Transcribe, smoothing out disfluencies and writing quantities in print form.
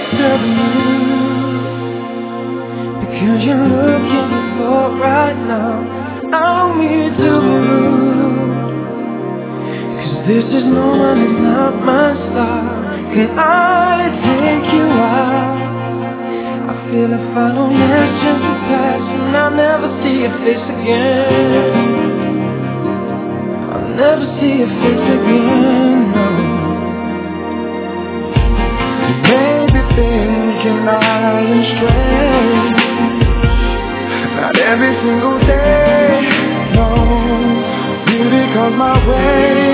disturbing you, because you're looking for right now. I don't mean to be rude, cause this is normal, it's not my style. Can I take you out? I feel if I don't ask just to pass, and I'll never see your face again. I'll never see your face again, no. Maybe thinking I am strange, not every single day, no. Beauty comes my way,